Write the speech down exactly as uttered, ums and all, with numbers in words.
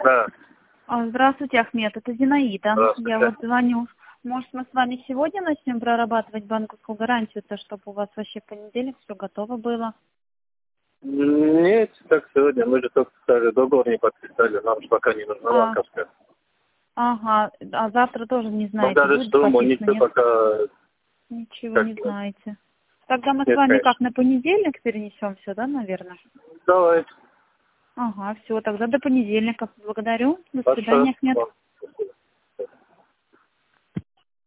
Да. А, Здравствуйте, Ахмед, это Зинаида. Здравствуйте. Я вот звоню. Может, мы с вами сегодня начнем прорабатывать банковскую гарантию, то чтобы у вас вообще в понедельник все готово было? Нет, так сегодня. Мы же только сказали, договор не подписали. Нам же пока не нужна А, банковская. ага, а завтра тоже не Ну, знаете, даже будет сумму подписано, ничего нет? пока... Ничего Как не бы, знаете. Тогда мы с нет, вами конечно. как, на понедельник перенесем все, да, наверное? Давай. Ага, все, тогда до понедельника. Благодарю. До Хорошо. свидания, Ахмед. Вам спасибо.